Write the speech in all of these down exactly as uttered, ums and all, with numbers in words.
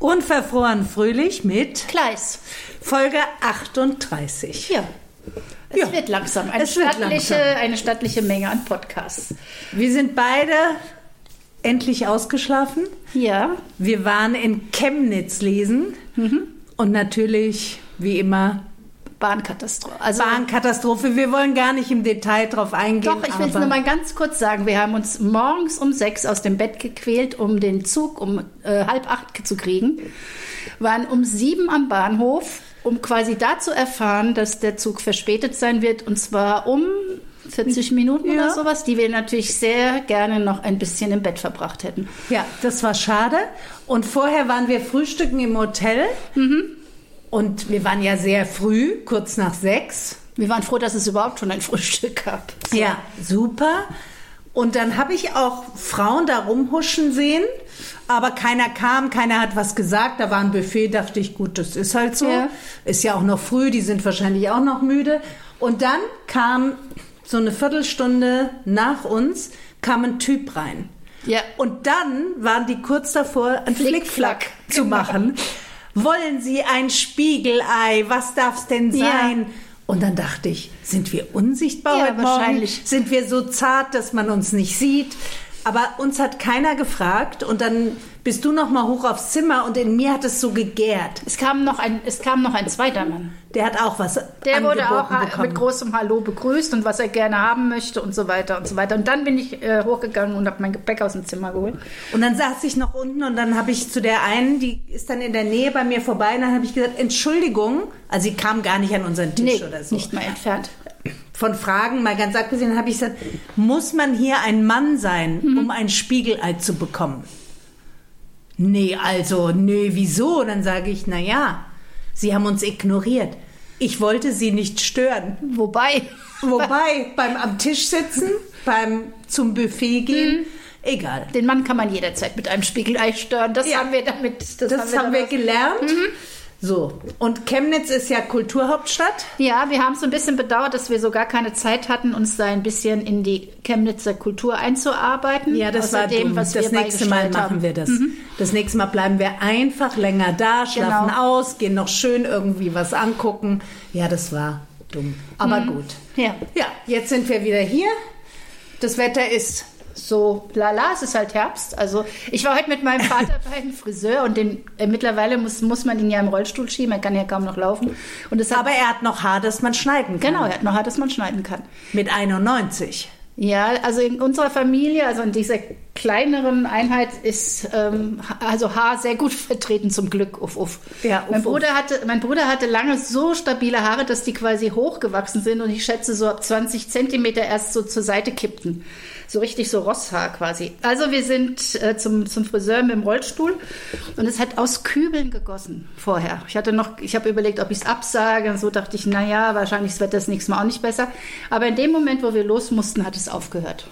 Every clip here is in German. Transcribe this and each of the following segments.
Unverfroren fröhlich mit Kleis. Folge achtunddreißig. Ja. Es Ja. wird langsam. Eine, Es wird stattliche, langsam. eine stattliche Menge an Podcasts. Wir sind beide endlich ausgeschlafen. Ja. Wir waren in Chemnitz lesen Mhm. und natürlich, wie immer, Bahnkatastrophe. Also, Bahnkatastrophe. Wir wollen gar nicht im Detail drauf eingehen. doch, ich will es aber- nur mal ganz kurz sagen. Wir haben uns morgens um sechs aus dem Bett gequält, um den Zug um äh, halb acht zu kriegen. Waren um sieben am Bahnhof, um quasi da zu erfahren, dass der Zug verspätet sein wird. Und zwar um vierzig Minuten Ja. oder sowas, die wir natürlich sehr gerne noch ein bisschen im Bett verbracht hätten. Ja, das war schade. Und vorher waren wir frühstücken im Hotel. Und wir waren ja sehr früh, kurz nach sechs. Wir waren froh, dass es überhaupt schon ein Frühstück gab. So. Ja, super. Und dann habe ich auch Frauen da rumhuschen sehen, aber keiner kam, keiner hat was gesagt. Da war ein Buffet, dachte ich, gut, das ist halt so. Ja. Ist ja auch noch früh, die sind wahrscheinlich auch noch müde. Und dann kam so eine Viertelstunde nach uns, kam ein Typ rein. Ja. Und dann waren die kurz davor, ein Flickflack. Flickflack zu machen. Wollen Sie ein Spiegelei? Was darf's denn Ja. sein? Und dann dachte ich, sind wir unsichtbar Ja, heute Morgen? wahrscheinlich. Sind wir so zart, dass man uns nicht sieht? Aber uns hat keiner gefragt. Und dann bist du noch mal hoch aufs Zimmer und in mir hat es so gegärt. Es kam noch ein, es kam noch ein zweiter Mann. Der hat auch was Der wurde auch angeboten ha- bekommen. mit großem Hallo begrüßt und was er gerne haben möchte und so weiter und so weiter. Und dann bin ich äh, hochgegangen und habe mein Gepäck aus dem Zimmer geholt. Und dann saß ich noch unten und dann habe ich zu der einen, die ist dann in der Nähe bei mir vorbei, und dann habe ich gesagt, Entschuldigung, also sie kam gar nicht an unseren Tisch Nee, oder so. nicht mal entfernt. Von Fragen, mal ganz abgesehen, habe ich gesagt, muss man hier ein Mann sein, um ein Spiegelei zu bekommen? Nee, also, nee, wieso? Und dann sage ich, na ja, sie haben uns ignoriert. Ich wollte sie nicht stören. Wobei, Wobei, beim am Tisch sitzen, beim zum Buffet gehen, egal. den Mann kann man jederzeit mit einem Spiegelei stören. Das Ja. haben wir damit. Das, haben wir daraus- gelernt. So, und Chemnitz ist ja Kulturhauptstadt. Ja, wir haben es ein bisschen bedauert, dass wir so gar keine Zeit hatten, uns da ein bisschen in die Chemnitzer Kultur einzuarbeiten. Ja, das war Außerdem, dumm. was Das wir nächste Mal beigesteuert machen haben. wir das. Das nächste Mal bleiben wir einfach länger da, schlafen Genau. aus, gehen noch schön irgendwie was angucken. Ja, das war dumm. Aber gut. Ja. Ja, jetzt sind wir wieder hier. Das Wetter ist... So, lala, es ist halt Herbst. Also ich war heute mit meinem Vater beim Friseur und den, äh, mittlerweile muss, muss man ihn ja im Rollstuhl schieben, er kann ja kaum noch laufen. Und es hat, Aber er hat noch Haar, das man schneiden kann. genau, er hat noch Haar, das man schneiden kann. Mit einundneunzig. Ja, also in unserer Familie, also in dieser kleineren Einheit ist ähm, also Haar sehr gut vertreten, zum Glück. Uff, uff. Ja, uff, mein, uff. Bruder hatte, mein Bruder hatte lange so stabile Haare, dass die quasi hochgewachsen sind und ich schätze so ab zwanzig Zentimeter erst so zur Seite kippten. So richtig so Rosshaar quasi. Also wir sind äh, zum, zum Friseur mit dem Rollstuhl und es hat aus Kübeln gegossen vorher. Ich hatte noch, ich habe überlegt, ob ich es absage und so dachte ich, naja, wahrscheinlich wird das nächstes Mal auch nicht besser. Aber in dem Moment, wo wir los mussten, hat es aufgehört.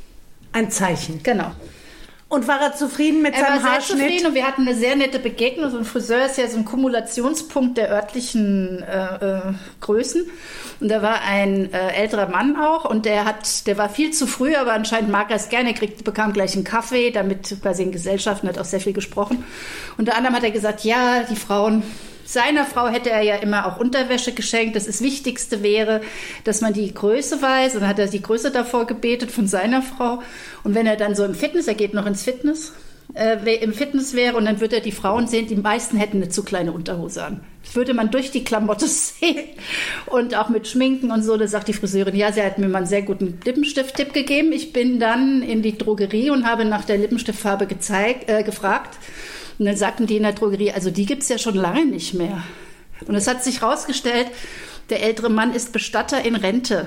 Ein Zeichen. Genau. Und war er zufrieden mit Er war seinem sehr Haarschnitt? zufrieden und wir hatten eine sehr nette Begegnung. So ein Friseur ist ja so ein Kumulationspunkt der örtlichen äh, äh, Größen. Und da war ein äh, älterer Mann auch und der hat, der war viel zu früh, aber anscheinend mag er es gerne. Er kriegt, bekam gleich einen Kaffee, damit quasi in Gesellschaften, hat auch sehr viel gesprochen. Unter anderem hat er gesagt, ja, die Frauen... Seiner Frau hätte er ja immer auch Unterwäsche geschenkt. Das, das Wichtigste wäre, dass man die Größe weiß. Und dann hat er die Größe davor gebetet von seiner Frau. Und wenn er dann so im Fitness, er geht noch ins Fitness, äh, im Fitness wäre und dann würde er die Frauen sehen, die meisten hätten eine zu kleine Unterhose an. Das würde man durch die Klamotte sehen. Und auch mit Schminken und so. Da sagt die Friseurin, ja, sie hat mir mal einen sehr guten Lippenstift-Tipp gegeben. Ich bin dann in die Drogerie und habe nach der Lippenstiftfarbe gezeigt, äh, gefragt. Und dann sagten die in der Drogerie, also die gibt es ja schon lange nicht mehr. Und es hat sich herausgestellt, der ältere Mann ist Bestatter in Rente.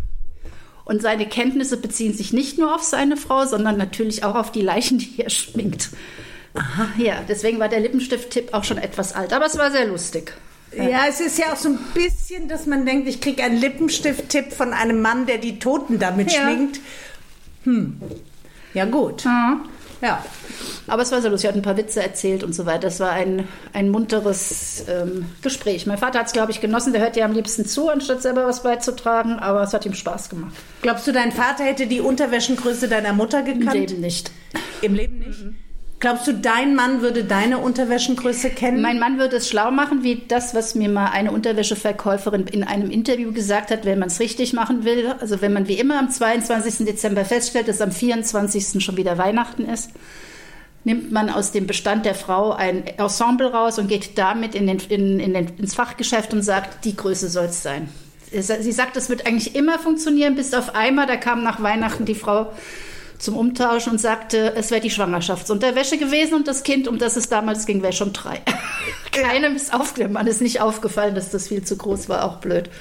Und seine Kenntnisse beziehen sich nicht nur auf seine Frau, sondern natürlich auch auf die Leichen, die er schminkt. Aha. Ja, deswegen war der Lippenstift-Tipp auch schon etwas alt. Aber es war sehr lustig. Ja, es ist ja auch so ein bisschen, dass man denkt, ich kriege einen Lippenstift-Tipp von einem Mann, der die Toten damit Ja. schminkt. Hm. Ja, gut. Ja. Ja. Aber es war sehr lustig, er hat ein paar Witze erzählt und so weiter. Das war ein, ein munteres ähm, Gespräch. Mein Vater hat es, glaube ich, genossen. Der hört ja am liebsten zu, anstatt selber was beizutragen. Aber es hat ihm Spaß gemacht. Glaubst du, dein Vater hätte die Unterwäschengröße deiner Mutter gekannt? Im Leben nicht. Im Leben nicht? Glaubst du, dein Mann würde deine Unterwäschengröße kennen? Mein Mann würde es schlau machen, wie das, was mir mal eine Unterwäscheverkäuferin in einem Interview gesagt hat, wenn man es richtig machen will. Also wenn man wie immer am zweiundzwanzigsten Dezember feststellt, dass am vierundzwanzigsten schon wieder Weihnachten ist, nimmt man aus dem Bestand der Frau ein Ensemble raus und geht damit in den, in, in den, ins Fachgeschäft und sagt, die Größe soll es sein. Sie sagt, es wird eigentlich immer funktionieren, bis auf einmal, da kam nach Weihnachten die Frau zum Umtausch und sagte, es wäre die Schwangerschaftsunterwäsche gewesen und das Kind, um das es damals ging, wäre schon drei. Keinem ist aufgefallen, man ist nicht aufgefallen, dass das viel zu groß war, auch blöd.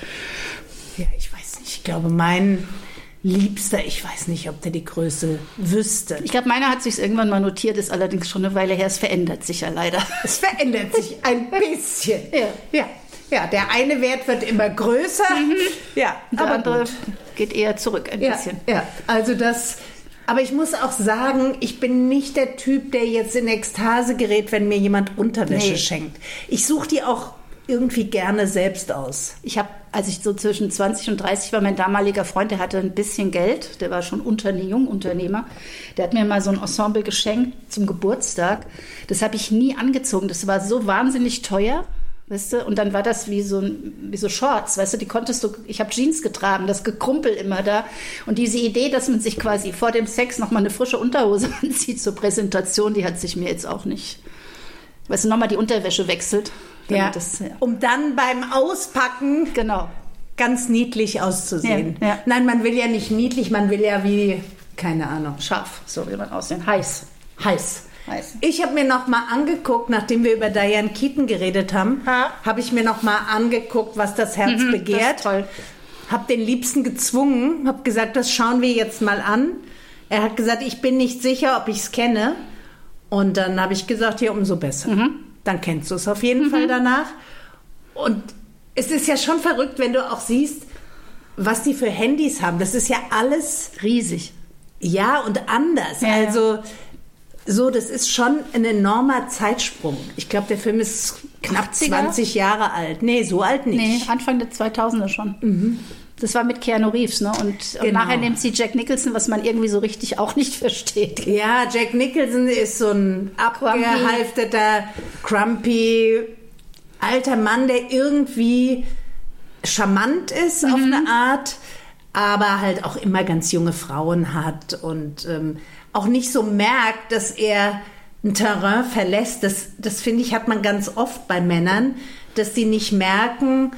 Ja, ich weiß nicht, ich glaube, mein Liebster, ich weiß nicht, ob der die Größe wüsste. Ich glaube, meiner hat sich irgendwann mal notiert, ist allerdings schon eine Weile her, es verändert sich ja leider. Es verändert sich ein bisschen. Ja. Ja. Ja, der eine Wert wird immer größer, mhm. ja, der aber andere gut. geht eher zurück ein ja, bisschen. Ja, also das, aber ich muss auch sagen, ich bin nicht der Typ, der jetzt in Ekstase gerät, wenn mir jemand Unterwäsche Nee. schenkt. Ich suche die auch irgendwie gerne selbst aus. Ich habe, als ich so zwischen zwanzig und dreißig war, mein damaliger Freund, der hatte ein bisschen Geld, der war schon Unterne- Jungunternehmer, der hat mir mal so ein Ensemble geschenkt zum Geburtstag. Das habe ich nie angezogen, das war so wahnsinnig teuer. Weißt du? Und dann war das wie so, wie so Shorts, weißt du, die konntest du, ich habe Jeans getragen, das Gekrumpel immer da. Und diese Idee, dass man sich quasi vor dem Sex nochmal eine frische Unterhose anzieht zur Präsentation, die hat sich mir jetzt auch nicht, weißt du, nochmal die Unterwäsche wechselt. Ja, das, ja. Um dann beim Auspacken genau. ganz niedlich auszusehen. Ja, ja. Nein, man will ja nicht niedlich, man will ja wie, keine Ahnung. Scharf, so will man aussehen, heiß. Heiß. Heiß. Ich habe mir noch mal angeguckt, nachdem wir über Diane Keaton geredet haben, Ha. habe ich mir noch mal angeguckt, was das Herz Mhm, begehrt. das ist toll. Habe den Liebsten gezwungen, habe gesagt, das schauen wir jetzt mal an. Er hat gesagt, ich bin nicht sicher, ob ich es kenne. Und dann habe ich gesagt, ja, umso besser. Mhm. Dann kennst du es auf jeden mhm. Fall danach. Und es ist ja schon verrückt, wenn du auch siehst, was die für Handys haben. Das ist ja alles riesig. Ja, und anders. Ja, also so, das ist schon ein enormer Zeitsprung. Ich glaube, der Film ist knapp achtziger? zwanzig Jahre alt. Nee, so alt nicht. Nee, Anfang der zweitausender schon. Mhm. Das war mit Keanu Reeves, ne? Und, und genau. nachher nimmt sie Jack Nicholson, was man irgendwie so richtig auch nicht versteht. Ja, Jack Nicholson ist so ein abgehalfterter, crumpy, alter Mann, der irgendwie charmant ist mhm. auf eine Art, aber halt auch immer ganz junge Frauen hat und ähm, auch nicht so merkt, dass er ein Terrain verlässt. Das, das finde ich, hat man ganz oft bei Männern, dass sie nicht merken,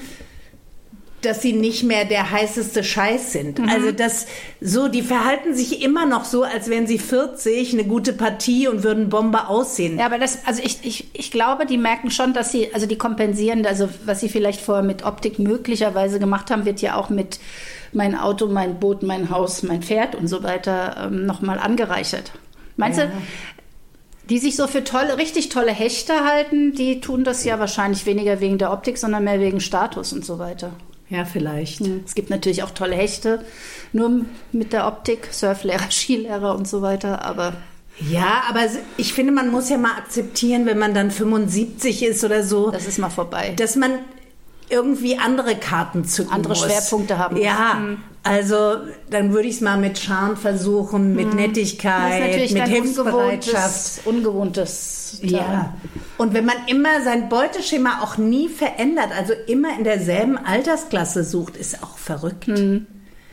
dass sie nicht mehr der heißeste Scheiß sind. Mhm. Also das so, die verhalten sich immer noch so, als wären sie vierzig, eine gute Partie und würden Bombe aussehen. Ja, aber das, also ich, ich, ich glaube, die merken schon, dass sie, also die kompensieren, also was sie vielleicht vorher mit Optik möglicherweise gemacht haben, wird ja auch mit mein Auto, mein Boot, mein Haus, mein Pferd und so weiter ähm, nochmal angereichert. Meinst ja. du, die sich so für tolle, richtig tolle Hechte halten, die tun das ja wahrscheinlich weniger wegen der Optik, sondern mehr wegen Status und so weiter. Ja, vielleicht. Es gibt natürlich auch tolle Hechte, nur mit der Optik, Surflehrer, Skilehrer und so weiter, aber... Ja, aber ich finde, man muss ja mal akzeptieren, wenn man dann fünfundsiebzig ist oder so... Das ist mal vorbei. Dass man irgendwie andere Karten zücken andere muss. Schwerpunkte haben muss. Ja, mhm. also dann würde ich es mal mit Charme versuchen, mit mhm. Nettigkeit, mit Hilfsbereitschaft. Ungewohntes, ungewohntes ja. Und wenn man immer sein Beuteschema auch nie verändert, also immer in derselben Altersklasse sucht, ist auch verrückt. Mhm.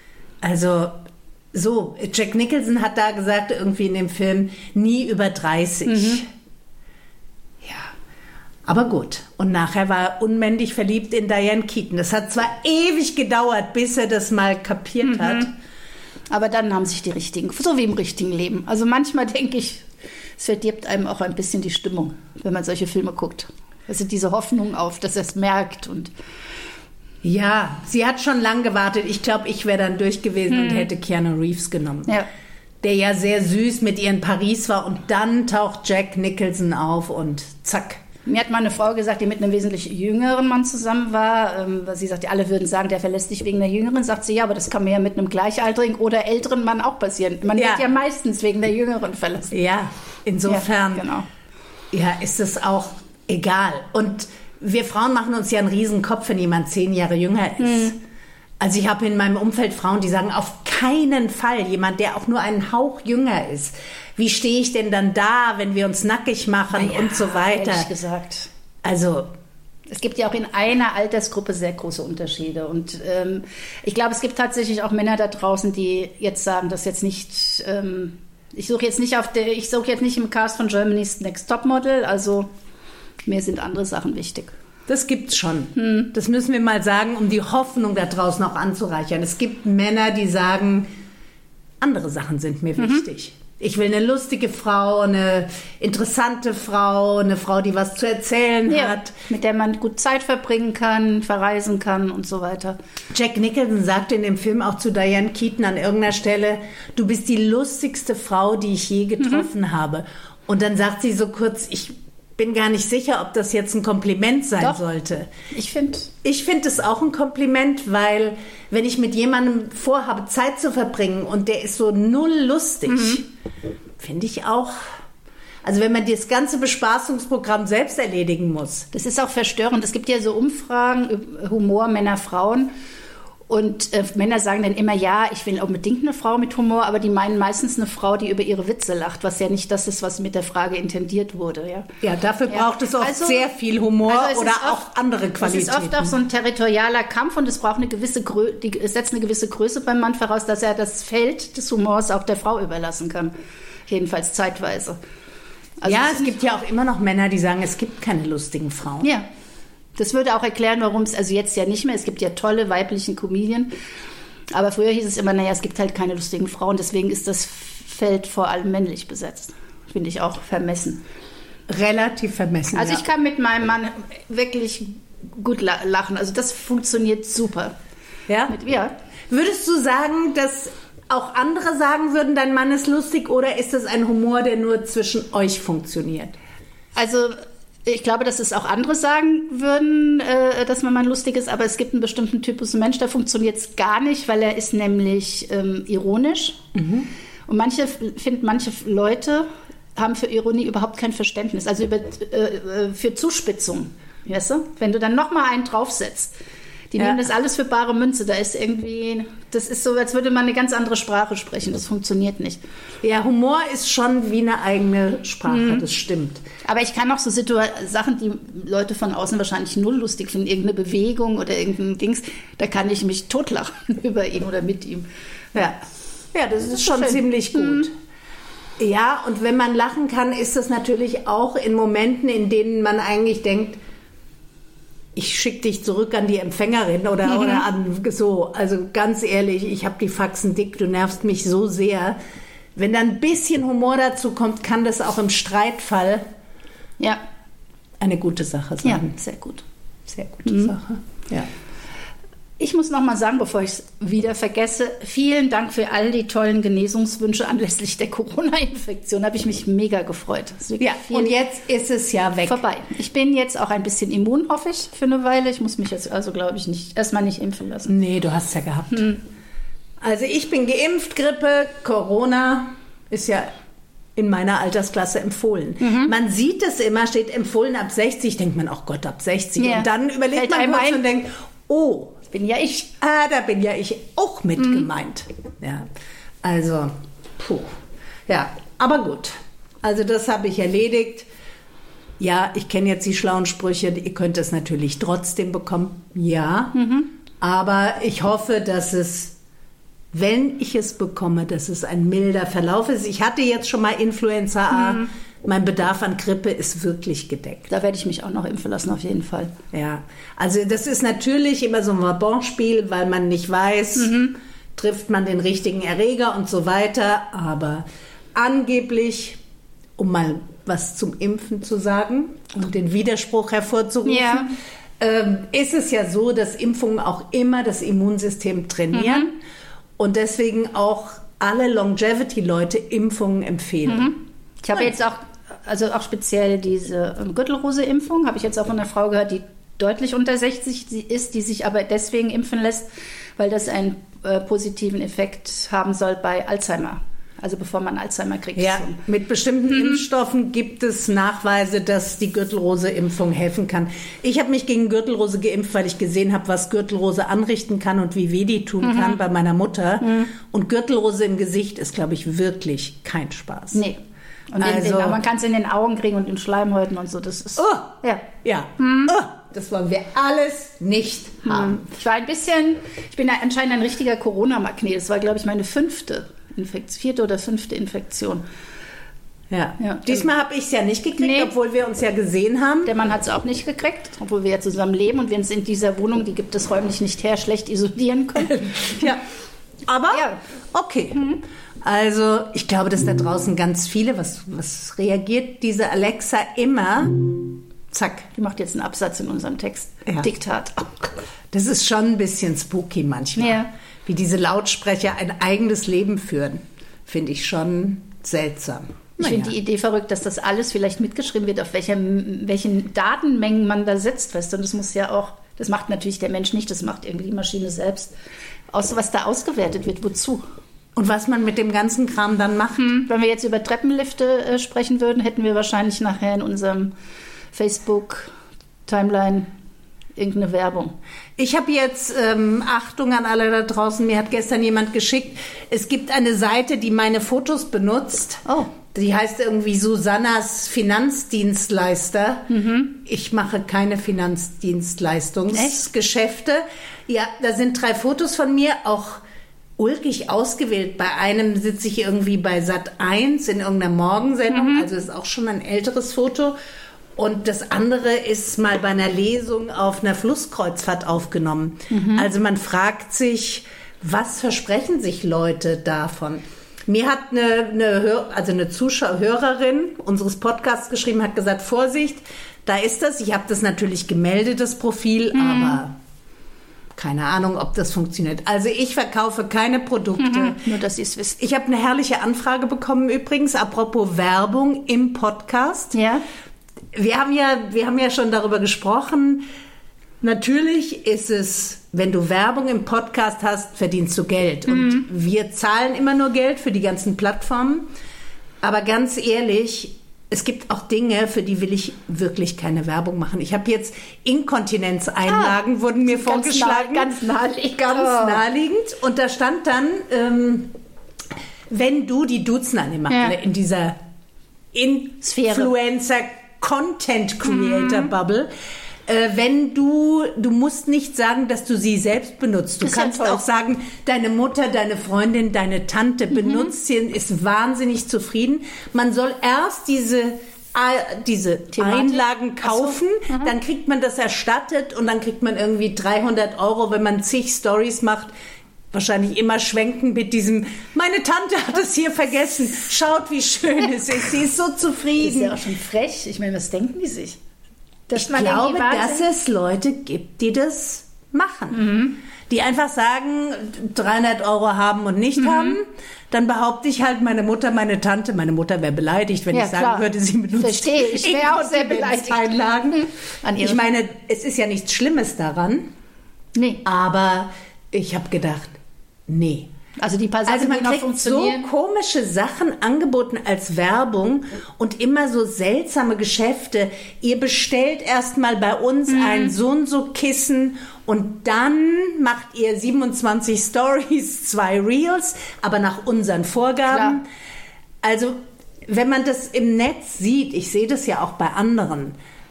Also so, Jack Nicholson hat da gesagt, irgendwie in dem Film, nie über dreißig. Mhm. Aber gut. Und nachher war er unmännlich verliebt in Diane Keaton. Das hat zwar ewig gedauert, bis er das mal kapiert mhm. hat. Aber dann haben sich die richtigen, so wie im richtigen Leben. Also manchmal denke ich, es verdirbt einem auch ein bisschen die Stimmung, wenn man solche Filme guckt. Also diese Hoffnung auf, dass er es merkt. Und ja, sie hat schon lang gewartet. Ich glaube, ich wäre dann durch gewesen mhm. und hätte Keanu Reeves genommen. Ja. Der ja sehr süß mit ihr in Paris war. Und dann taucht Jack Nicholson auf und zack. Mir hat mal eine Frau gesagt, die mit einem wesentlich jüngeren Mann zusammen war. Ähm, sie sagte, alle würden sagen, der verlässt dich wegen der Jüngeren. Sagt sie, ja, aber das kann mir ja mit einem gleichaltrigen oder älteren Mann auch passieren. Man ja. wird ja meistens wegen der Jüngeren verlassen. Ja, insofern ja, genau. ja, ist es auch egal. Und wir Frauen machen uns ja einen riesen Kopf, wenn jemand zehn Jahre jünger ist. Mhm. Also ich habe in meinem Umfeld Frauen, die sagen, auf keinen Fall. Jemand, der auch nur einen Hauch jünger ist. Wie stehe ich denn dann da, wenn wir uns nackig machen ja, und so weiter? Ehrlich gesagt. Also... Es gibt ja auch in einer Altersgruppe sehr große Unterschiede. Und ähm, ich glaube, es gibt tatsächlich auch Männer da draußen, die jetzt sagen, dass jetzt nicht, ähm, ich suche jetzt nicht auf der, ich suche jetzt nicht im Cast von Germany's Next Topmodel, also mir sind andere Sachen wichtig. Das gibt's schon. Hm. Das müssen wir mal sagen, um die Hoffnung da draußen auch anzureichern. Es gibt Männer, die sagen, andere Sachen sind mir mhm. wichtig. Ich will eine lustige Frau, eine interessante Frau, eine Frau, die was zu erzählen ja, hat. Mit der man gut Zeit verbringen kann, verreisen kann und so weiter. Jack Nicholson sagte in dem Film auch zu Diane Keaton an irgendeiner Stelle, du bist die lustigste Frau, die ich je getroffen mhm. habe. Und dann sagt sie so kurz, ich bin gar nicht sicher, ob das jetzt ein Kompliment sein Doch, sollte. Ich finde ich finde es auch ein Kompliment, weil wenn ich mit jemandem vorhabe, Zeit zu verbringen und der ist so null lustig, mhm. finde ich auch, also wenn man das ganze Bespaßungsprogramm selbst erledigen muss. Das ist auch verstörend. Es gibt ja so Umfragen, Humor, Männer, Frauen. Und äh, Männer sagen dann immer, ja, ich will unbedingt eine Frau mit Humor, aber die meinen meistens eine Frau, die über ihre Witze lacht, was ja nicht das ist, was mit der Frage intendiert wurde. Ja, ja dafür ja. braucht es oft also, sehr viel Humor also oder oft, auch andere Qualitäten. Es ist oft auch so ein territorialer Kampf und es braucht eine gewisse Grö- die, es setzt eine gewisse Größe beim Mann voraus, dass er das Feld des Humors auch der Frau überlassen kann. Jedenfalls zeitweise. Also ja, es gibt ja auch immer noch Männer, die sagen, es gibt keine lustigen Frauen. Ja. Das würde auch erklären, warum es, also jetzt ja nicht mehr, es gibt ja tolle weiblichen Comedien, aber früher hieß es immer, naja, es gibt halt keine lustigen Frauen, deswegen ist das Feld vor allem männlich besetzt. Finde ich auch vermessen. Relativ vermessen, Also ja. ich kann mit meinem Mann wirklich gut lachen, also das funktioniert super. Ja? Mit, ja. Würdest du sagen, dass auch andere sagen würden, dein Mann ist lustig, oder ist das ein Humor, der nur zwischen euch funktioniert? Also... Ich glaube, dass es auch andere sagen würden, äh, dass mein Mann lustig ist, aber es gibt einen bestimmten Typus Mensch, der funktioniert es gar nicht, weil er ist nämlich ähm, ironisch. Mhm. Und manche finden, manche Leute haben für Ironie überhaupt kein Verständnis, also über, äh, für Zuspitzung, weißt du? Wenn du dann noch mal einen draufsetzt. Die ja. nehmen das alles für bare Münze. Da ist irgendwie, das ist so, als würde man eine ganz andere Sprache sprechen. Das funktioniert nicht. Ja, Humor ist schon wie eine eigene Sprache, mhm. das stimmt. Aber ich kann auch so Situa- Sachen, die Leute von außen wahrscheinlich null lustig finden, irgendeine Bewegung oder irgendein Dings, da kann ich mich totlachen über ihn oder mit ihm. Ja, ja das ist das schon schön. Ziemlich gut. Mhm. Ja, und wenn man lachen kann, ist das natürlich auch in Momenten, in denen man eigentlich denkt, ich schicke dich zurück an die Empfängerin oder, mhm. oder an so. Also ganz ehrlich, ich habe die Faxen dick, du nervst mich so sehr. Wenn da ein bisschen Humor dazu kommt, kann das auch im Streitfall ja. eine gute Sache sein. Ja, sehr gut. Sehr gute mhm. Sache. Ja. Ich muss noch mal sagen, bevor ich es wieder vergesse, vielen Dank für all die tollen Genesungswünsche anlässlich der Corona-Infektion. Da habe ich mich mega gefreut. Ja, und jetzt ist es ja weg. Vorbei. Ich bin jetzt auch ein bisschen immun, hoffe ich, für eine Weile. Ich muss mich jetzt also, glaube ich, nicht erstmal nicht impfen lassen. Nee, du hast es ja gehabt. Hm. Also ich bin geimpft, Grippe, Corona ist ja in meiner Altersklasse empfohlen. Mhm. Man sieht es immer, steht empfohlen ab sechzig, denkt man, oh Gott, ab sechzig. Ja. Und dann überlegt Fällt man kurz und denkt, oh, bin ja ich. Ah, da bin ja ich auch mit mhm. gemeint. Ja, also, puh. Ja, aber gut. Also das habe ich erledigt. Ja, ich kenne jetzt die schlauen Sprüche. Ihr könnt es natürlich trotzdem bekommen. Ja, mhm. aber ich hoffe, dass es, wenn ich es bekomme, dass es ein milder Verlauf ist. Ich hatte jetzt schon mal Influenza A. Mhm. Mein Bedarf an Grippe ist wirklich gedeckt. Da werde ich mich auch noch impfen lassen, auf jeden Fall. Ja, also das ist natürlich immer so ein Wabonspiel, weil man nicht weiß, mhm. trifft man den richtigen Erreger und so weiter. Aber angeblich, um mal was zum Impfen zu sagen und den Widerspruch hervorzurufen, ja. ähm, ist es ja so, dass Impfungen auch immer das Immunsystem trainieren mhm. und deswegen auch alle Longevity-Leute Impfungen empfehlen. Mhm. Ich habe jetzt auch, also auch speziell diese Gürtelrose-Impfung, habe ich jetzt auch von einer Frau gehört, die deutlich unter sechzig ist, die sich aber deswegen impfen lässt, weil das einen äh, positiven Effekt haben soll bei Alzheimer. Also bevor man Alzheimer kriegt. Ja, schon. mit bestimmten mhm. Impfstoffen gibt es Nachweise, dass die Gürtelrose-Impfung helfen kann. Ich habe mich gegen Gürtelrose geimpft, weil ich gesehen habe, was Gürtelrose anrichten kann und wie weh die tun mhm. kann bei meiner Mutter. Mhm. Und Gürtelrose im Gesicht ist, glaube ich, wirklich kein Spaß. Nee. Und also, den, den, man kann es in den Augen kriegen und in Schleimhäuten und so. Das ist. Oh, ja. Ja. Hm. Oh, das wollen wir alles nicht hm. haben. Ich war ein bisschen, ich bin anscheinend ein richtiger Corona-Magnet. Das war, glaube ich, meine fünfte Infektion, vierte oder fünfte Infektion. Ja. ja. Diesmal habe ich es ja nicht gekriegt, nee. obwohl wir uns ja gesehen haben. Der Mann hat es auch nicht gekriegt, obwohl wir ja zusammen leben und wir uns in dieser Wohnung, die gibt es räumlich nicht her, schlecht isolieren können. Ja. Aber ja. okay. Mhm. Also ich glaube, dass da draußen ganz viele, was, was reagiert diese Alexa immer? Zack. Die macht jetzt einen Absatz in unserem Text. Ja. Diktat. Das ist schon ein bisschen spooky manchmal. Ja. Wie diese Lautsprecher ein eigenes Leben führen. Finde ich schon seltsam. Ich naja. finde die Idee verrückt, dass das alles vielleicht mitgeschrieben wird, auf welcher, welchen Datenmengen man da sitzt. Weißt du? Und das muss ja auch, das macht natürlich der Mensch nicht, das macht irgendwie die Maschine selbst. Aus, was da ausgewertet wird, wozu? Und was man mit dem ganzen Kram dann macht? Hm. Wenn wir jetzt über Treppenlifte äh, sprechen würden, hätten wir wahrscheinlich nachher in unserem Facebook-Timeline irgendeine Werbung. Ich habe jetzt, ähm, Achtung an alle da draußen, mir hat gestern jemand geschickt, es gibt eine Seite, die meine Fotos benutzt. Oh. Die heißt irgendwie Susannas Finanzdienstleister. Mhm. Ich mache keine Finanzdienstleistungsgeschäfte. Ja, da sind drei Fotos von mir, auch ulkig ausgewählt. Bei einem sitze ich irgendwie bei Sat eins in irgendeiner Morgensendung, mhm. also ist auch schon ein älteres Foto. Und das andere ist mal bei einer Lesung auf einer Flusskreuzfahrt aufgenommen. Mhm. Also man fragt sich, was versprechen sich Leute davon? Mir hat eine, eine, also eine Zuschauerin unseres Podcasts geschrieben, hat gesagt, Vorsicht, da ist das. Ich habe das natürlich gemeldet, das Profil, mhm. aber keine Ahnung, ob das funktioniert. Also ich verkaufe keine Produkte. Mhm. Nur, dass Sie es wissen. Ich habe eine herrliche Anfrage bekommen übrigens, apropos Werbung im Podcast. Ja. Wir haben ja, wir haben ja schon darüber gesprochen. Natürlich ist es, wenn du Werbung im Podcast hast, verdienst du Geld. Und mhm. wir zahlen immer nur Geld für die ganzen Plattformen. Aber ganz ehrlich, es gibt auch Dinge, für die will ich wirklich keine Werbung machen. Ich habe jetzt Inkontinenzeinlagen, ah, wurden mir vorgeschlagen. Ganz, nah, ganz naheliegend. Ganz oh. naheliegend. Und da stand dann, ähm, wenn du, die duzen an immer ja. in dieser Influencer-Content-Creator-Bubble, Äh, wenn du, du musst nicht sagen, dass du sie selbst benutzt. Du kannst auch sagen, deine Mutter, deine Freundin, deine Tante mhm. benutzt sie, ist wahnsinnig zufrieden. Man soll erst diese, äh, diese Einlagen kaufen, so. mhm. dann kriegt man das erstattet und dann kriegt man irgendwie dreihundert Euro, wenn man zig Stories macht. Wahrscheinlich immer schwenken mit diesem, meine Tante hat es hier vergessen. Schaut, wie schön es ist. Sie ist so zufrieden. Das ist ja auch schon frech. Ich meine, was denken die sich? Ich glaube, dass es Leute gibt, die das machen. Mhm. Die einfach sagen, dreihundert Euro haben und nicht mhm. haben. Dann behaupte ich halt, meine Mutter, meine Tante, meine Mutter wäre beleidigt, wenn ja, ich sagen klar. würde, sie benutzt Verstehe, ich wäre auch sehr beleidigt. Einlagen. Mhm. Ich meine, es ist ja nichts Schlimmes daran. Nee. Aber ich habe gedacht, nee. Also die paar Sachen, also man die noch kriegt funktionieren. So komische Sachen angeboten als Werbung und immer so seltsame Geschäfte. Ihr bestellt erstmal bei uns mhm. ein so und so Kissen und dann macht ihr siebenundzwanzig Stories, zwei Reels, aber nach unseren Vorgaben. Klar. Also wenn man das im Netz sieht, ich sehe das ja auch bei anderen,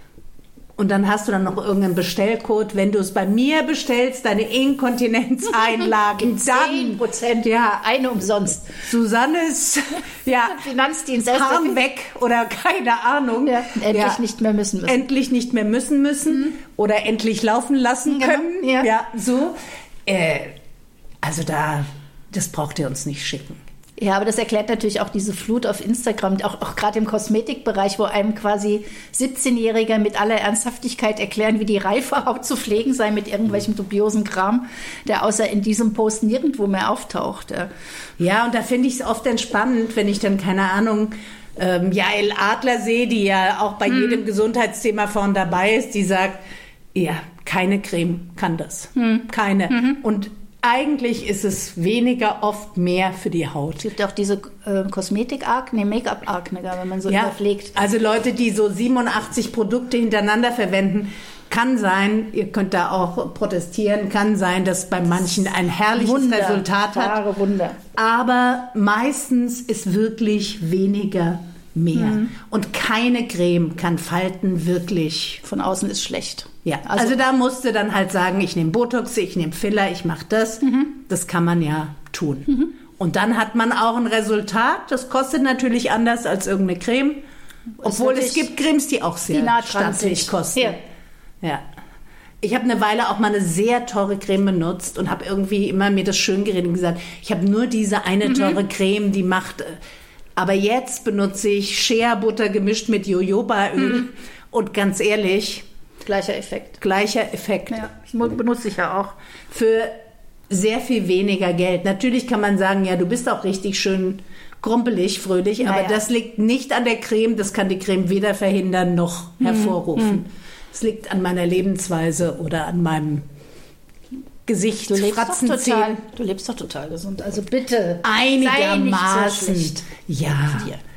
und dann hast du dann noch irgendeinen Bestellcode. Wenn du es bei mir bestellst, deine Inkontinenzeinlagen, dann zehn Prozent, ja, eine umsonst. Susannes ja, Finanzdienst, Arm weg oder keine Ahnung. Ja, endlich ja, nicht mehr müssen müssen. Endlich nicht mehr müssen müssen mhm. oder endlich laufen lassen genau. können. Ja, ja so. Äh, also da, das braucht ihr uns nicht schicken. Ja, aber das erklärt natürlich auch diese Flut auf Instagram, auch, auch gerade im Kosmetikbereich, wo einem quasi siebzehnjährige mit aller Ernsthaftigkeit erklären, wie die reife Haut zu pflegen sei mit irgendwelchem dubiosen Kram, der außer in diesem Post nirgendwo mehr auftaucht. Ja, ja und da finde ich es oft entspannend, wenn ich dann, keine Ahnung, ähm, Jael Adler sehe, die ja auch bei hm. jedem Gesundheitsthema vorn dabei ist, die sagt, ja, keine Creme kann das. Hm. Keine. Mhm. Und eigentlich ist es weniger, oft mehr für die Haut. Es gibt auch diese äh, Kosmetik-Akne, Make-up-Akne, wenn man so ja, überpflegt. Also Leute, die so siebenundachtzig Produkte hintereinander verwenden, kann sein, ihr könnt da auch protestieren, kann sein, dass bei manchen ein herrliches Wunder, Resultat hat. Wahre Wunder. Aber meistens ist wirklich weniger mehr. Mhm. Und keine Creme kann Falten wirklich. Von außen ist schlecht. Ja, also, also da musst du dann halt sagen, ich nehme Botox, ich nehme Filler, ich mache das. Mhm. Das kann man ja tun. Mhm. Und dann hat man auch ein Resultat. Das kostet natürlich anders als irgendeine Creme. Obwohl es gibt Cremes, die auch sehr stattlich kosten. Ja. Ja. Ich habe eine Weile auch mal eine sehr teure Creme benutzt und habe irgendwie immer mir das schön geredet und gesagt, ich habe nur diese eine teure mhm. Creme, die macht. Aber jetzt benutze ich Shea-Butter gemischt mit Jojobaöl mhm. und ganz ehrlich, gleicher Effekt. Gleicher Effekt. Ja, benutze ich ja auch. Für sehr viel weniger Geld. Natürlich kann man sagen, ja, du bist auch richtig schön grumpelig, fröhlich, naja. aber das liegt nicht an der Creme. Das kann die Creme weder verhindern noch mhm. hervorrufen. Es mhm. liegt an meiner Lebensweise oder an meinem Gesicht. Du lebst, doch total, du lebst doch total gesund. Also bitte. Einigermaßen. Sei nicht so ja,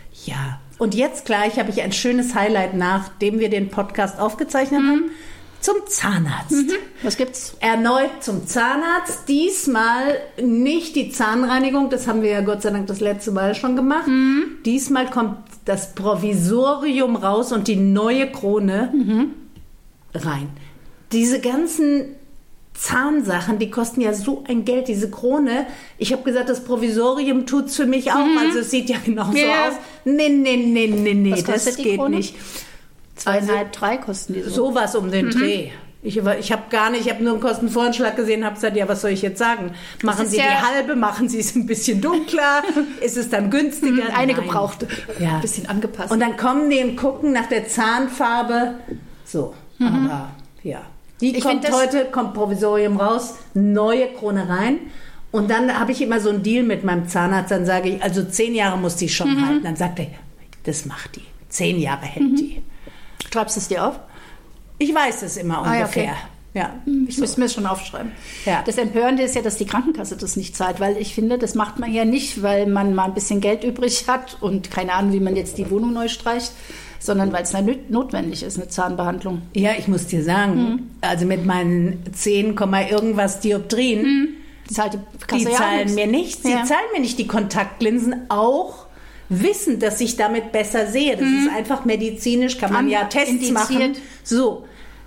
ja. Und jetzt gleich habe ich ein schönes Highlight, nachdem wir den Podcast aufgezeichnet mhm. haben, zum Zahnarzt. Mhm. Was gibt's? Erneut zum Zahnarzt. Diesmal nicht die Zahnreinigung, das haben wir ja Gott sei Dank das letzte Mal schon gemacht. Mhm. Diesmal kommt das Provisorium raus und die neue Krone mhm. rein. Diese ganzen Zahnsachen, die kosten ja so ein Geld, diese Krone. Ich habe gesagt, das Provisorium tut's für mich auch. Mhm. Also es sieht ja genauso ja. aus. Nee, nee, nee, nee, nee, was das geht Krone? nicht. Zweieinhalb, also, drei kosten die so. Sowas um den mhm. Dreh. Ich, ich habe gar nicht, ich habe nur einen Kostenvoranschlag gesehen und habe gesagt, ja, was soll ich jetzt sagen? Machen Sie ja die halbe, machen Sie es ein bisschen dunkler, ist es dann günstiger? Mhm, eine Nein. gebrauchte, ja. ein bisschen angepasst. Und dann kommen die und gucken nach der Zahnfarbe. So, mhm. aber ja. Die ich kommt heute, kommt Provisorium raus, neue Krone rein. Und dann habe ich immer so einen Deal mit meinem Zahnarzt. Dann sage ich, also zehn Jahre muss die schon mhm. halten. Dann sagt er, das macht die. Zehn Jahre hält mhm. die. Schreibst du es dir auf? Ich weiß es immer ah, ungefähr. Ja, okay. Ja. Ich so. müsste mir das schon aufschreiben. Ja. Das Empörende ist ja, dass die Krankenkasse das nicht zahlt, weil ich finde, das macht man ja nicht, weil man mal ein bisschen Geld übrig hat und keine Ahnung, wie man jetzt die Wohnung neu streicht, sondern weil es notwendig ist, eine Zahnbehandlung. Ja, ich muss dir sagen, mhm. also mit meinen zehn, irgendwas Dioptrien, mhm. die, zahlt die, die ja zahlen mir nichts. Sie ja. zahlen mir nicht die Kontaktlinsen, auch wissen, dass ich damit besser sehe. Das mhm. ist einfach medizinisch, kann man An- ja Tests indiziert. machen. So.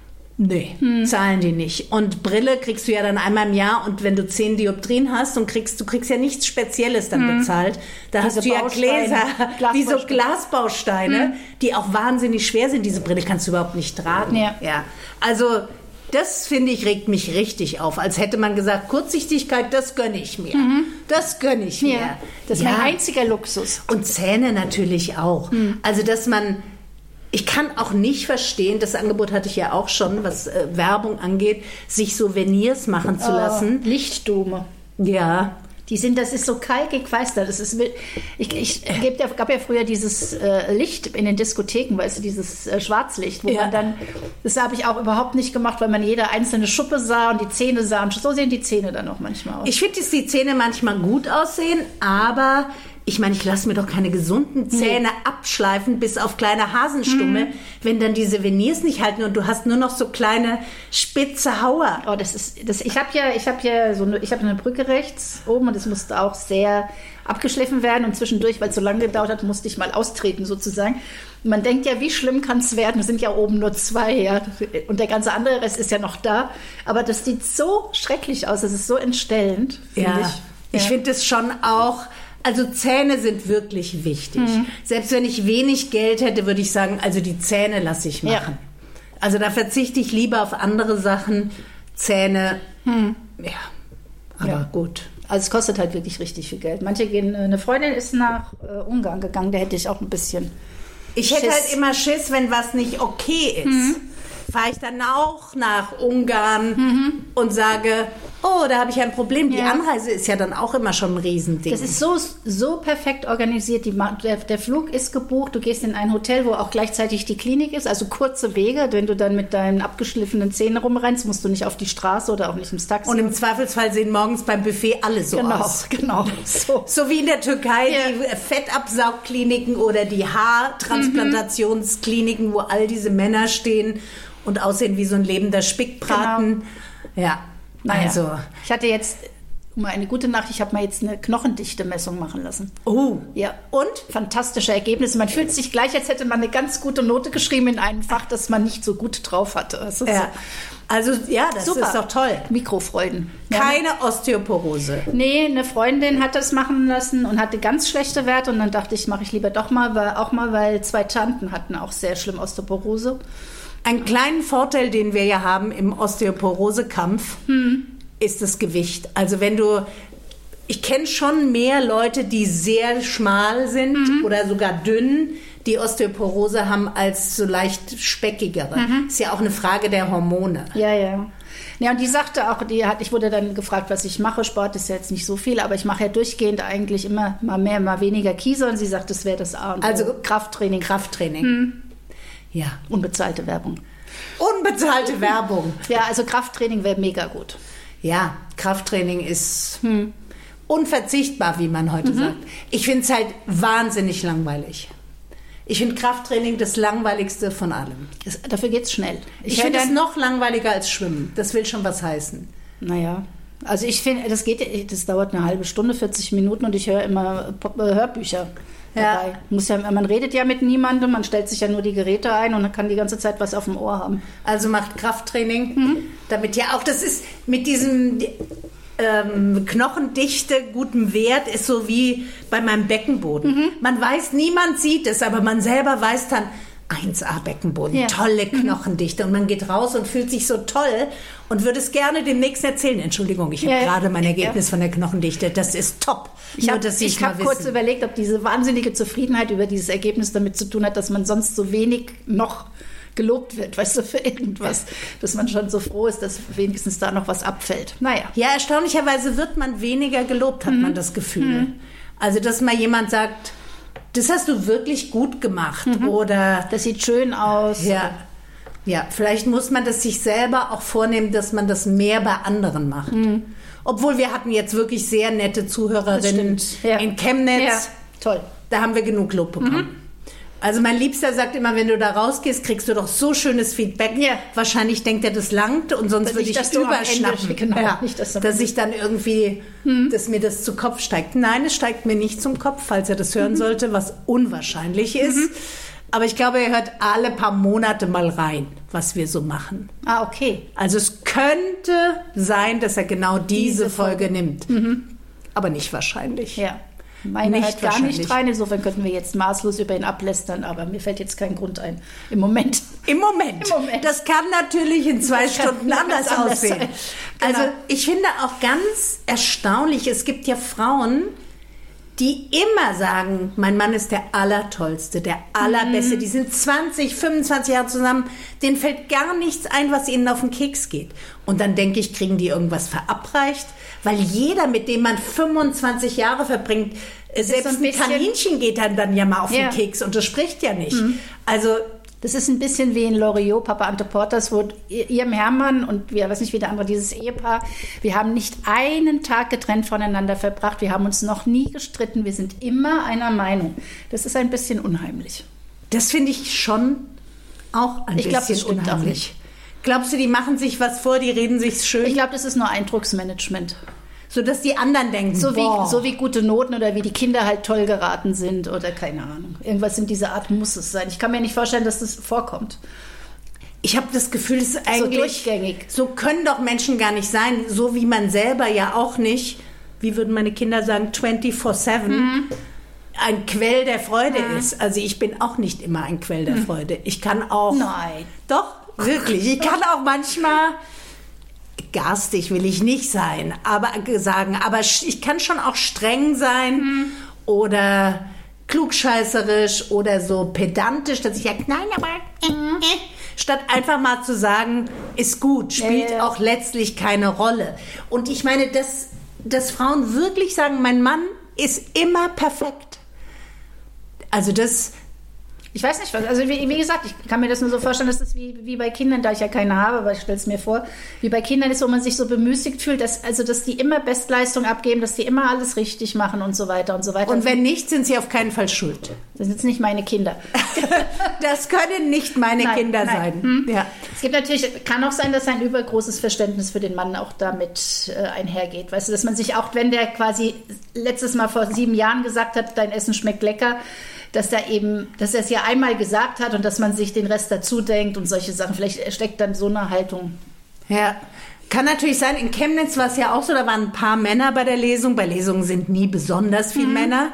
Nee, hm. zahlen die nicht. Und Brille kriegst du ja dann einmal im Jahr und wenn du zehn Dioptrien hast und kriegst, du kriegst ja nichts Spezielles dann hm. bezahlt. Da Diese hast du ja Gläser, wie so Glasbausteine, hm. die auch wahnsinnig schwer sind. Diese Brille kannst du überhaupt nicht tragen. Ja. Ja. Also das, finde ich, regt mich richtig auf. Als hätte man gesagt, Kurzsichtigkeit, das gönne ich mir. Mhm. Das gönne ich mir. Ja. Das ist ja. mein einziger Luxus. Und Zähne natürlich auch. Mhm. Also dass man... Ich kann auch nicht verstehen, das Angebot hatte ich ja auch schon, was äh, Werbung angeht, sich Souvenirs machen zu lassen. Oh, Lichtdome. Ja. Die sind, das ist so kalkig, weißt du, das ist, ich, ich gab, gab ja früher dieses äh, Licht in den Diskotheken, weißt du, dieses äh, Schwarzlicht, wo ja. man dann, das habe ich auch überhaupt nicht gemacht, weil man jede einzelne Schuppe sah und die Zähne sah und so sehen die Zähne dann auch manchmal aus. Ich finde, dass die Zähne manchmal gut aussehen, aber ich meine, ich lasse mir doch keine gesunden Zähne nee. abschleifen, bis auf kleine Hasenstumme, mhm. wenn dann diese Veneers nicht halten und du hast nur noch so kleine spitze Hauer. Oh, das ist, das, ich habe ja, ich habe ja so eine, ich habe eine Brücke rechts oben und das musste auch sehr abgeschliffen werden und zwischendurch, weil es so lange gedauert hat, musste ich mal austreten sozusagen. Und man denkt ja, wie schlimm kann es werden? Es sind ja oben nur zwei, ja, und der ganze andere Rest ist ja noch da. Aber das sieht so schrecklich aus, das ist so entstellend, finde ja. ich. Ja. Ich finde es schon auch. Also Zähne sind wirklich wichtig. Mhm. Selbst wenn ich wenig Geld hätte, würde ich sagen, also die Zähne lasse ich machen. Ja. Also da verzichte ich lieber auf andere Sachen. Zähne, mhm. ja, aber ja. gut. Also es kostet halt wirklich richtig viel Geld. Manche gehen, eine Freundin ist nach äh, Ungarn gegangen, da hätte ich auch ein bisschen Ich Schiss. hätte halt immer Schiss, wenn was nicht okay ist. Mhm. Fahre ich dann auch nach Ungarn mhm. und sage, oh, da habe ich ein Problem. Die Ja. Anreise ist ja dann auch immer schon ein Riesending. Das ist so, so perfekt organisiert. Die, Ma- der, der Flug ist gebucht. Du gehst in ein Hotel, wo auch gleichzeitig die Klinik ist. Also kurze Wege. Wenn du dann mit deinen abgeschliffenen Zähnen rumrennst, musst du nicht auf die Straße oder auch nicht ins Taxi. Und im Zweifelsfall sehen morgens beim Buffet alle so genau, aus. genau. So. So wie in der Türkei Ja. die Fettabsaugkliniken oder die Haartransplantationskliniken, wo all diese Männer stehen und aussehen wie so ein lebender Spickbraten. Ja, Naja. also. Ich hatte jetzt mal eine gute Nacht. Ich habe mal jetzt eine Knochendichte-Messung machen lassen. Oh, Ja. und? Fantastische Ergebnisse. Man fühlt sich gleich, als hätte man eine ganz gute Note geschrieben in einem Fach, das man nicht so gut drauf hatte. Das ist Ja. Also, ja, das super. ist doch toll. Mikrofreuden. Keine Osteoporose. Nee, eine Freundin hat das machen lassen und hatte ganz schlechte Werte. Und dann dachte ich, mache ich lieber doch mal, weil, auch mal, weil zwei Tanten hatten auch sehr schlimm Osteoporose. Einen kleinen Vorteil, den wir ja haben im Osteoporosekampf, hm. ist das Gewicht. Also wenn du, ich kenne schon mehr Leute, die sehr schmal sind mhm. oder sogar dünn, die Osteoporose haben, als so leicht speckigere. Mhm. Ist ja auch eine Frage der Hormone. Ja, ja. Ja, und die sagte auch, die hat, ich wurde dann gefragt, was ich mache. Sport ist ja jetzt nicht so viel, aber ich mache ja durchgehend eigentlich immer mal mehr, mal weniger Kiese. Und sie sagt, das wäre das A und O. Also Krafttraining. Krafttraining. Hm. Ja. Unbezahlte Werbung. Unbezahlte Werbung. Ja, also Krafttraining wäre mega gut. Ja, Krafttraining ist hm. unverzichtbar, wie man heute mhm. sagt. Ich finde es halt wahnsinnig langweilig. Ich finde Krafttraining das langweiligste von allem. Das, dafür geht es schnell. Ich, ich finde es noch langweiliger als Schwimmen. Das will schon was heißen. Naja, also ich finde, das geht, das dauert eine halbe Stunde, vierzig Minuten und ich höre immer Hörbücher dabei. Ja. Muss ja, man redet ja mit niemandem, man stellt sich ja nur die Geräte ein und kann die ganze Zeit was auf dem Ohr haben. Also macht Krafttraining, mhm. damit ja auch, das ist mit diesem ähm, Knochendichte, gutem Wert, ist so wie bei meinem Beckenboden. Mhm. Man weiß, niemand sieht es, aber man selber weiß dann, eins A Beckenboden, ja. tolle Knochendichte. Und man geht raus und fühlt sich so toll und würde es gerne demnächst erzählen. Entschuldigung, ich habe ja, gerade mein Ergebnis ja. von der Knochendichte. Das ist top. Ich habe hab kurz überlegt, ob diese wahnsinnige Zufriedenheit über dieses Ergebnis damit zu tun hat, dass man sonst so wenig noch gelobt wird, weißt du, für irgendwas, dass man schon so froh ist, dass wenigstens da noch was abfällt. Naja. Ja, erstaunlicherweise wird man weniger gelobt, hat mhm. man das Gefühl. Mhm. Also, dass mal jemand sagt, das hast du wirklich gut gemacht. Mhm. Oder das sieht schön aus. Ja. Ja, vielleicht muss man das sich selber auch vornehmen, dass man das mehr bei anderen macht. Mhm. Obwohl wir hatten jetzt wirklich sehr nette Zuhörerinnen ja. in Chemnitz. Ja, toll. Da haben wir genug Lob bekommen. Mhm. Also mein Liebster sagt immer, wenn du da rausgehst, kriegst du doch so schönes Feedback. Ja. Wahrscheinlich denkt er, das langt und sonst würde ich überschnappen. Genau, ja. nicht, dass, dass ich dann irgendwie, hm. dass mir das zu Kopf steigt. Nein, es steigt mir nicht zum Kopf, falls er das hören mhm. sollte, was unwahrscheinlich ist. Mhm. Aber ich glaube, er hört alle paar Monate mal rein, was wir so machen. Ah, okay. Also es könnte sein, dass er genau diese, diese Folge, Folge nimmt. Mhm. Aber nicht wahrscheinlich. Ja. Meine nicht hört gar nicht rein, insofern könnten wir jetzt maßlos über ihn ablästern, aber mir fällt jetzt kein Grund ein. Im Moment. Im Moment. Im Moment. Das kann natürlich in zwei das Stunden anders, anders aussehen. Genau. Also ich finde auch ganz erstaunlich, es gibt ja Frauen, die immer sagen, mein Mann ist der Allertollste, der Allerbeste. Mhm. Die sind zwanzig, fünfundzwanzig Jahre zusammen, denen fällt gar nichts ein, was ihnen auf den Keks geht. Und dann denke ich, kriegen die irgendwas verabreicht? Weil jeder, mit dem man fünfundzwanzig Jahre verbringt, selbst ein, ein Kaninchen geht dann, dann ja mal auf ja. den Keks und das spricht ja nicht. Mhm. Also das ist ein bisschen wie in Loriot, Papa Ante Portas, wo ihrem Hermann und wir weiß nicht, wie der andere, dieses Ehepaar, wir haben nicht einen Tag getrennt voneinander verbracht, wir haben uns noch nie gestritten, wir sind immer einer Meinung. Das ist ein bisschen unheimlich. Das finde ich schon auch ein ich bisschen glaub, das stimmt unheimlich. Auch nicht. Glaubst du, die machen sich was vor, die reden sich schön? Ich glaube, das ist nur Eindrucksmanagement. So, dass die anderen denken, so wie, so wie gute Noten oder wie die Kinder halt toll geraten sind oder keine Ahnung. Irgendwas in dieser Art muss es sein. Ich kann mir nicht vorstellen, dass das vorkommt. Ich habe das Gefühl, es ist eigentlich... So durchgängig. So können doch Menschen gar nicht sein, so wie man selber ja auch nicht, wie würden meine Kinder sagen, vierundzwanzig sieben, mhm. ein Quell der Freude mhm. ist. Also ich bin auch nicht immer ein Quell der mhm. Freude. Ich kann auch... Nein. Doch, wirklich. Ich kann auch manchmal... garstig will ich nicht sein, aber sagen, aber ich kann schon auch streng sein mhm. oder klugscheißerisch oder so pedantisch, dass ich sage, nein, aber statt einfach mal zu sagen, ist gut, spielt ja, ja. auch letztlich keine Rolle. Und ich meine, dass, dass Frauen wirklich sagen, mein Mann ist immer perfekt. Also das... Ich weiß nicht was. Also wie, wie gesagt, ich kann mir das nur so vorstellen, dass das wie, wie bei Kindern, da ich ja keine habe, aber ich stelle es mir vor, wie bei Kindern ist, wo man sich so bemüßigt fühlt, dass, also, dass die immer Bestleistung abgeben, dass die immer alles richtig machen und so weiter und so weiter. Und wenn nicht, sind sie auf keinen Fall schuld. Das sind jetzt nicht meine Kinder. Das können nicht meine nein, Kinder nein. sein. Hm. Ja. Es gibt natürlich, kann auch sein, dass ein übergroßes Verständnis für den Mann auch damit äh, einhergeht. Weißt du, dass man sich auch, wenn der quasi letztes Mal vor sieben Jahren gesagt hat, dein Essen schmeckt lecker, dass da eben, dass er es ja einmal gesagt hat und dass man sich den Rest dazu denkt und solche Sachen. Vielleicht steckt dann so eine Haltung. Ja, kann natürlich sein. In Chemnitz war es ja auch so, da waren ein paar Männer bei der Lesung. Bei Lesungen sind nie besonders viele mhm. Männer.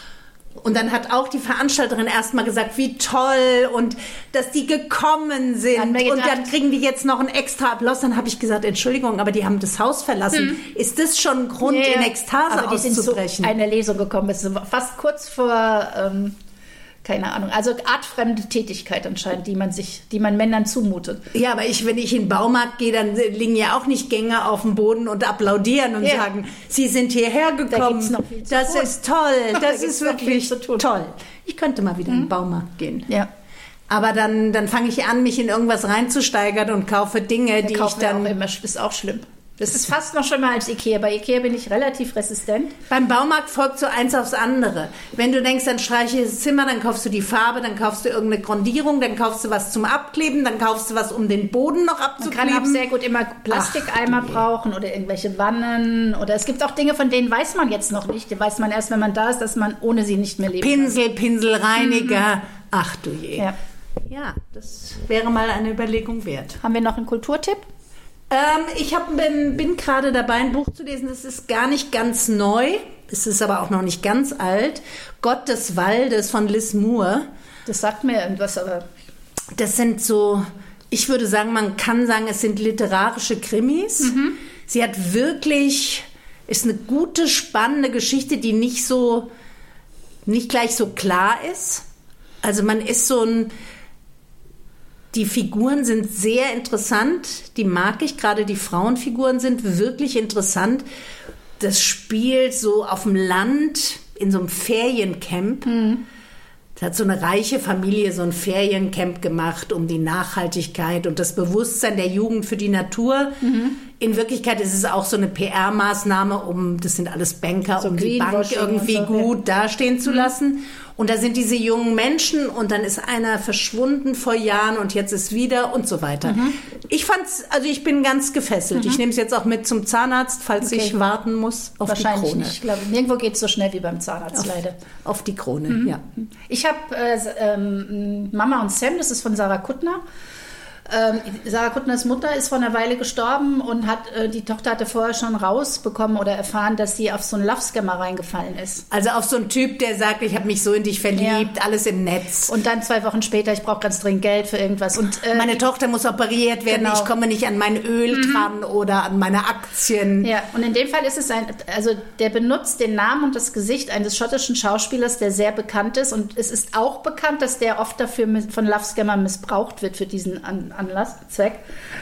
Und dann hat auch die Veranstalterin erstmal gesagt, wie toll und dass die gekommen sind. Dann und dann kriegen die jetzt noch einen extra Applaus. Dann habe ich gesagt, Entschuldigung, aber die haben das Haus verlassen. Hm. Ist das schon ein Grund, yeah. in Ekstase aber die auszubrechen? Sind zu einer Lesung gekommen. Es ist fast kurz vor, ähm, keine Ahnung, also artfremde Tätigkeit anscheinend, die man sich, die man Männern zumutet. Ja, aber ich, wenn ich in den Baumarkt gehe, dann liegen ja auch nicht Gänger auf dem Boden und applaudieren und yeah. sagen, Sie sind hierher gekommen. Da noch viel zu das tun. Ist toll, das da ist wirklich toll. Ich könnte mal wieder mhm. in den Baumarkt gehen. Ja. Aber dann, dann fange ich an, mich in irgendwas reinzusteigern und kaufe Dinge, da die ich dann... Auch immer, das ist auch schlimm. Das ist fast noch schlimmer als Ikea. Bei Ikea bin ich relativ resistent. Beim Baumarkt folgt so eins aufs andere. Wenn du denkst, dann streiche ich das Zimmer, dann kaufst du die Farbe, dann kaufst du irgendeine Grundierung, dann kaufst du was zum Abkleben, dann kaufst du was, um den Boden noch abzukleben. Man kann auch sehr gut immer Plastikeimer Ach, brauchen oder irgendwelche Wannen. Oder es gibt auch Dinge, von denen weiß man jetzt noch nicht. Die weiß man erst, wenn man da ist, dass man ohne sie nicht mehr leben Pinsel, kann. Pinselreiniger. Mhm. Ach du je. Ja. ja, das wäre mal eine Überlegung wert. Haben wir noch einen Kulturtipp? Ähm, ich hab, bin, bin gerade dabei, ein Buch zu lesen, das ist gar nicht ganz neu, es ist aber auch noch nicht ganz alt. Gott des Waldes von Liz Moore. Das sagt mir irgendwas, aber... Das sind so, ich würde sagen, man kann sagen, es sind literarische Krimis. Mhm. Sie hat wirklich, ist eine gute, spannende Geschichte, die nicht so, nicht gleich so klar ist. Also man ist so ein... Die Figuren sind sehr interessant, die mag ich, gerade die Frauenfiguren sind wirklich interessant. Das spielt so auf dem Land in so einem Feriencamp. Mhm. Da hat so eine reiche Familie so ein Feriencamp gemacht um die Nachhaltigkeit und das Bewusstsein der Jugend für die Natur. Mhm. In Wirklichkeit ist es auch so eine P R-Maßnahme, um, das sind alles Banker, so um die Bank irgendwie so, gut ja. dastehen zu mhm. lassen. Und da sind diese jungen Menschen und dann ist einer verschwunden vor Jahren und jetzt ist wieder und so weiter. Mhm. Ich fand's, also ich bin ganz gefesselt. Mhm. Ich nehme es jetzt auch mit zum Zahnarzt, falls okay. ich warten muss auf die Krone. Wahrscheinlich nicht. Ich glaube, nirgendwo geht es so schnell wie beim Zahnarzt, auf, leider. Auf die Krone, mhm. ja. Ich habe äh, ähm, Mama und Sam, das ist von Sarah Kuttner. Ähm, Sarah Kuttners Mutter ist vor einer Weile gestorben und hat äh, die Tochter hatte vorher schon rausbekommen oder erfahren, dass sie auf so einen Love-Scammer reingefallen ist. Also auf so einen Typ, der sagt, ich habe mich so in dich verliebt, ja. alles im Netz. Und dann zwei Wochen später, ich brauche ganz dringend Geld für irgendwas. Und äh, meine Tochter muss operiert werden, genau. ich komme nicht an mein Öl mhm. dran oder an meine Aktien. Ja, und in dem Fall ist es ein, also der benutzt den Namen und das Gesicht eines schottischen Schauspielers, der sehr bekannt ist. Und es ist auch bekannt, dass der oft dafür von Love-Scammern missbraucht wird für diesen an Anlass, Zweck.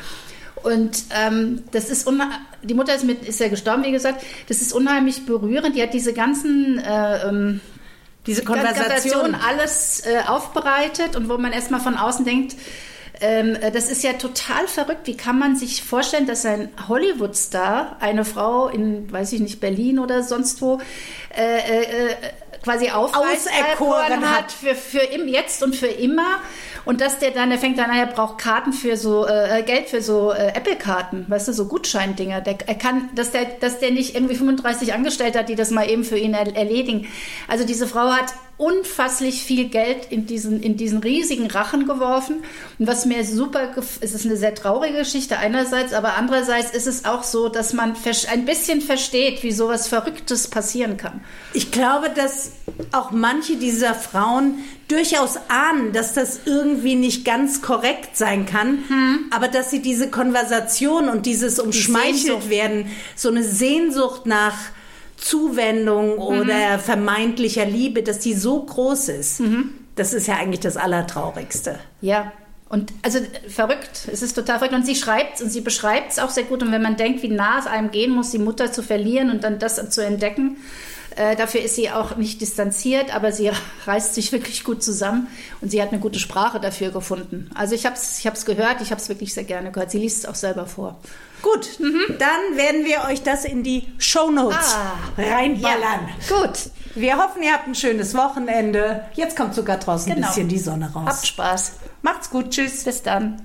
Und ähm, das ist die Mutter ist, mit, ist ja gestorben, wie gesagt. Das ist unheimlich berührend. Die hat diese ganzen äh, ähm, diese Konversation alles äh, aufbereitet und wo man erstmal von außen denkt, ähm, das ist ja total verrückt. Wie kann man sich vorstellen, dass ein Hollywood-Star eine Frau in, weiß ich nicht, Berlin oder sonst wo äh, äh, quasi auserkoren hat für, für im, jetzt und für immer. Und dass der dann, der fängt dann an, er braucht Karten für so, äh, Geld für so äh, Apple-Karten, weißt du, so Gutscheindinger. Der, er kann, dass der, dass der nicht irgendwie fünfunddreißig Angestellte hat, die das mal eben für ihn er, erledigen. Also diese Frau hat unfasslich viel Geld in diesen, in diesen riesigen Rachen geworfen. Und was mir super, es ist eine sehr traurige Geschichte einerseits, aber andererseits ist es auch so, dass man ein bisschen versteht, wie sowas Verrücktes passieren kann. Ich glaube, dass auch manche dieser Frauen durchaus ahnen, dass das irgendwie nicht ganz korrekt sein kann, hm. aber dass sie diese Konversation und dieses umschmeichelt Die werden, so eine Sehnsucht nach Zuwendung oder mhm. vermeintlicher Liebe, dass die so groß ist. Mhm. Das ist ja eigentlich das Allertraurigste. Ja, Und also verrückt, es ist total verrückt. Und sie schreibt und sie beschreibt es auch sehr gut. Und wenn man denkt, wie nah es einem gehen muss, die Mutter zu verlieren und dann das zu entdecken, äh, dafür ist sie auch nicht distanziert, aber sie reißt sich wirklich gut zusammen und sie hat eine gute Sprache dafür gefunden. Also ich habe es ich hab's gehört, ich habe es wirklich sehr gerne gehört. Sie liest es auch selber vor. Gut, mhm. Dann werden wir euch das in die Shownotes ah, reinballern. Ja, gut. Wir hoffen, ihr habt ein schönes Wochenende. Jetzt kommt sogar draußen genau. ein bisschen die Sonne raus. Habt Spaß. Macht's gut, tschüss. Bis dann.